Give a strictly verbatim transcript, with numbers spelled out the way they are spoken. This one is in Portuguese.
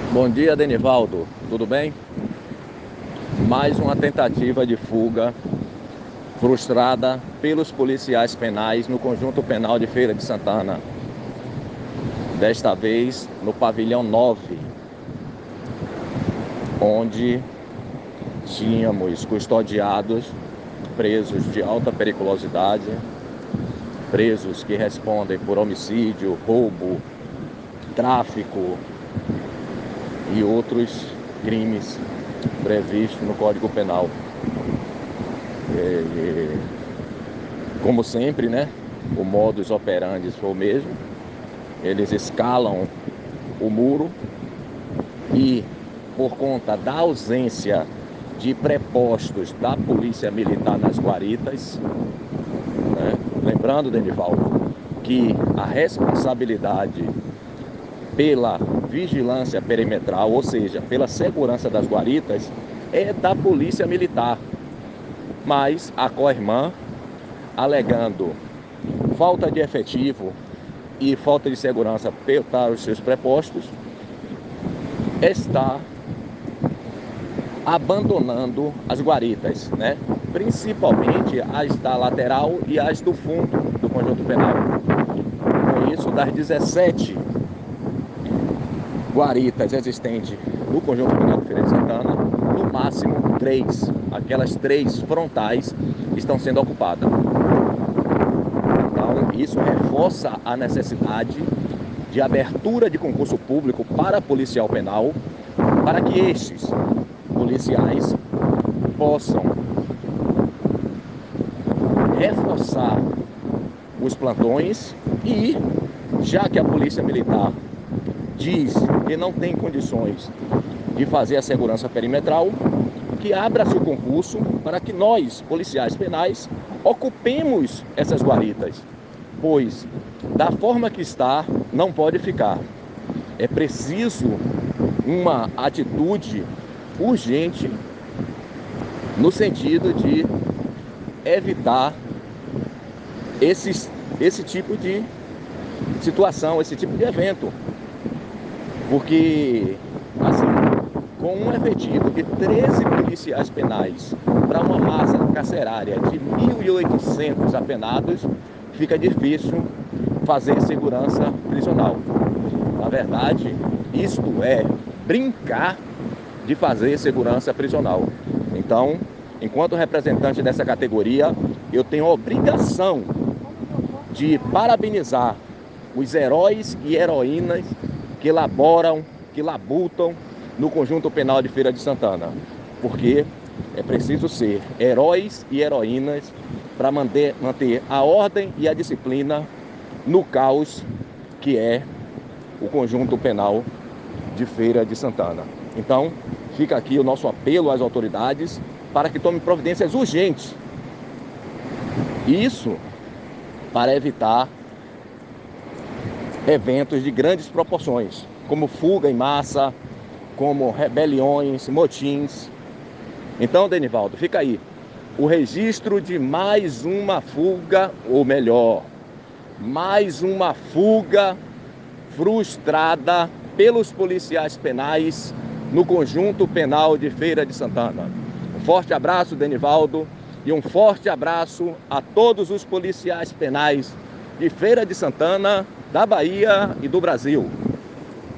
Bom dia, Denivaldo. Tudo bem? Mais uma tentativa de fuga frustrada pelos policiais penais no Conjunto Penal de Feira de Santana. Desta vez no pavilhão nove, onde tínhamos custodiados presos de alta periculosidade, presos que respondem por homicídio, roubo, tráfico e outros crimes previstos no Código Penal. E, e, como sempre, né, o modus operandi foi o mesmo. Eles escalam o muro e, por conta da ausência de prepostos da Polícia Militar nas guaritas, né, lembrando, Denivaldo, que a responsabilidade pela vigilância perimetral, ou seja, pela segurança das guaritas, é da Polícia Militar. Mas a Coirmã, alegando falta de efetivo e falta de segurança para os seus prepostos, está abandonando as guaritas, né? Principalmente as da lateral e as do fundo do Conjunto Penal. Com isso, das dezessete guaritas existentes no Conjunto Penal de Feira de Santana, no máximo três, aquelas três frontais, estão sendo ocupadas. Então, isso reforça a necessidade de abertura de concurso público para policial penal, para que estes policiais possam reforçar os plantões e, já que a Polícia Militar diz que não tem condições de fazer a segurança perimetral, que abra-se o concurso para que nós, policiais penais, ocupemos essas guaritas, pois da forma que está, não pode ficar. É preciso uma atitude urgente no sentido de evitar esses, esse tipo de situação, esse tipo de evento. Porque, assim, com um efetivo de treze policiais penais para uma massa carcerária de mil e oitocentos apenados, fica difícil fazer segurança prisional. Na verdade, isto é brincar de fazer segurança prisional. Então, enquanto representante dessa categoria, eu tenho a obrigação de parabenizar os heróis e heroínas que laboram, que labutam no Conjunto Penal de Feira de Santana, porque é preciso ser heróis e heroínas para manter, manter a ordem e a disciplina no caos que é o Conjunto Penal de Feira de Santana. Então, fica aqui o nosso apelo às autoridades para que tomem providências urgentes. Isso para evitar eventos de grandes proporções, como fuga em massa, como rebeliões, motins. Então, Denivaldo, fica aí o registro de mais uma fuga, ou melhor, mais uma fuga frustrada pelos policiais penais no Conjunto Penal de Feira de Santana. Um forte abraço, Denivaldo, e um forte abraço a todos os policiais penais de Feira de Santana, da Bahia e do Brasil.